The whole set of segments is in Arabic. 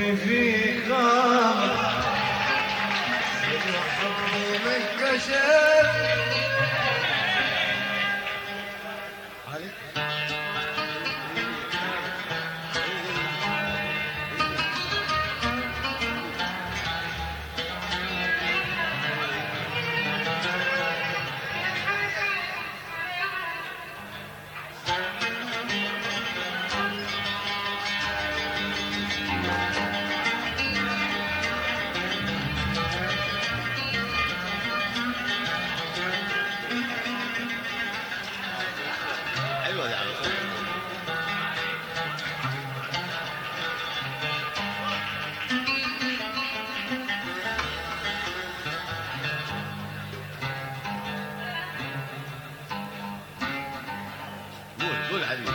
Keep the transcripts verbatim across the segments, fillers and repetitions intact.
حبي فيك غامض، سر حبي منكشف. قول حبيبي.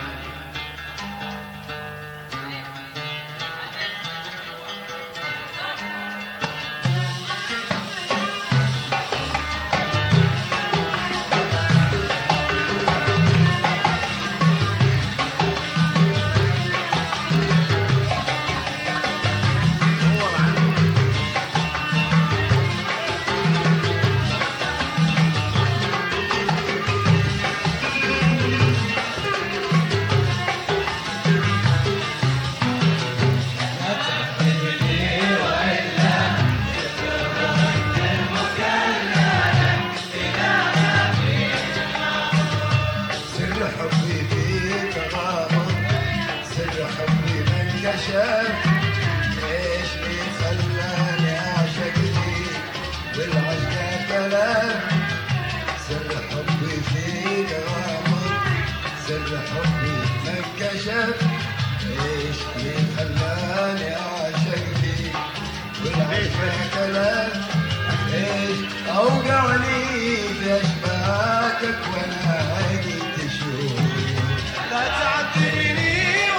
ايش اللي خلاني اعشق فيك والعشق كلام، سر حبي فيك غامض، سر حبي ما انكشف. ايش اللي خلاني اعشق فيك والعشق كلام، ايش اوقعني في اشباكك وانا عيني تشوف. لا تعذبني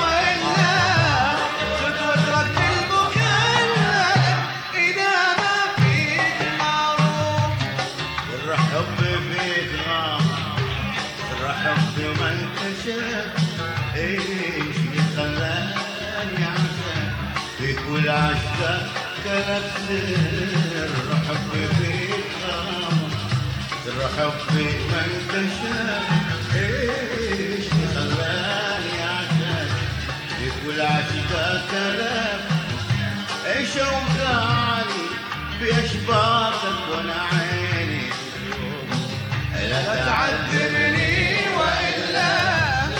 ايش خلاني اعشق فيك والعشق كلك، سر حبي فيك غامض، سر حبي ما انكشف. ايش خلاني اعشق فيك والعشق كلك، ايش اوقعني باشباطك وانا عيني تشوف. لا تعذبني والا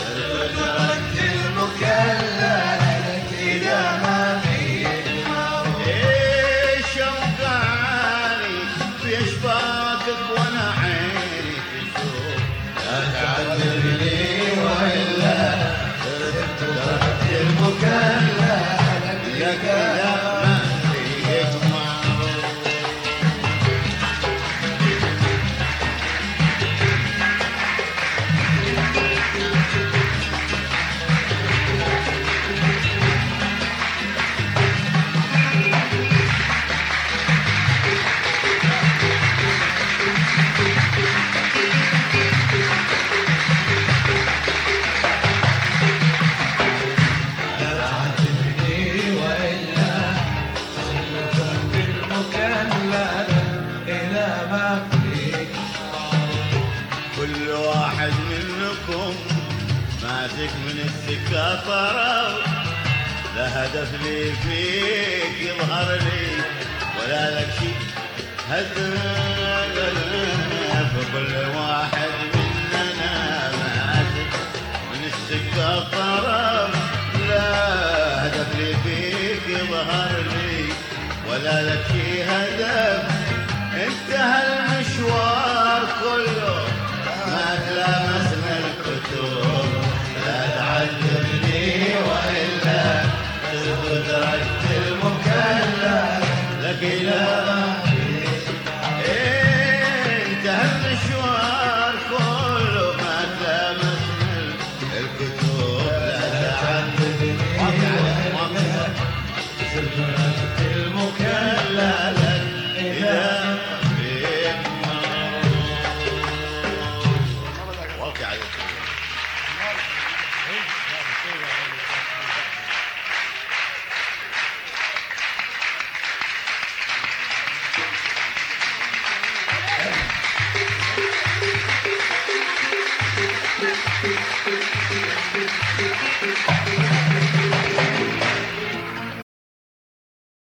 مكللك إذا ما فيك موت. ايش اوقعني باشباكك وانا عيني تشوف. لا تعذبني والا صرت تركت المكللك إذا ما فيك معروف. كل واحد منكم ماسك من السكة طرف، لا هدف لي فيك يظهر لي ولا لك شيء هدف. كل واحد مننا ماسك من السكة طرف، لا هدف لي فيك يظهر لي ولا لك شيء هدف. انتهى المشوار كله ما تلامسنا الكتب، لا تعذبني والا تركت المكلف لك الى ما انتهى المشوار كله ما تلامسنا الكتب، لا تعذبني والا تركت المكلف إذا واقع عليك.